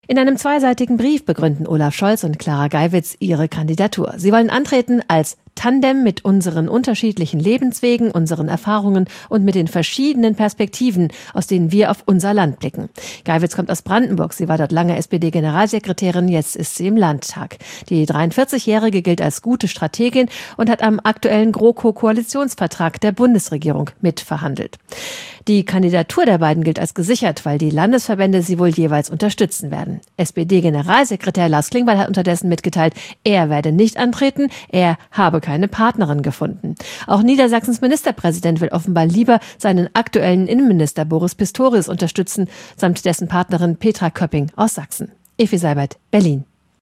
In einem zweiseitigen Brief begründen Olaf Scholz und Clara Geiwitz ihre Kandidatur. Sie wollen antreten als Tandem mit unseren unterschiedlichen Lebenswegen, unseren Erfahrungen und mit den verschiedenen Perspektiven, aus denen wir auf unser Land blicken. Geiwitz kommt aus Brandenburg. Sie war dort lange SPD-Generalsekretärin, jetzt ist sie im Landtag. Die 43-Jährige gilt als gute Strategin und hat am aktuellen GroKo-Koalitionsvertrag der Bundesregierung mitverhandelt. Die Kandidatur der beiden gilt als gesichert, weil die Landesverbände sie wohl jeweils unterstützen werden. SPD-Generalsekretär Lars Klingbeil hat unterdessen mitgeteilt, er werde nicht antreten, er habe keine Partnerin gefunden. Auch Niedersachsens Ministerpräsident will offenbar lieber seinen aktuellen Innenminister Boris Pistorius unterstützen, samt dessen Partnerin Petra Köpping aus Sachsen. Effi Seibert, Berlin.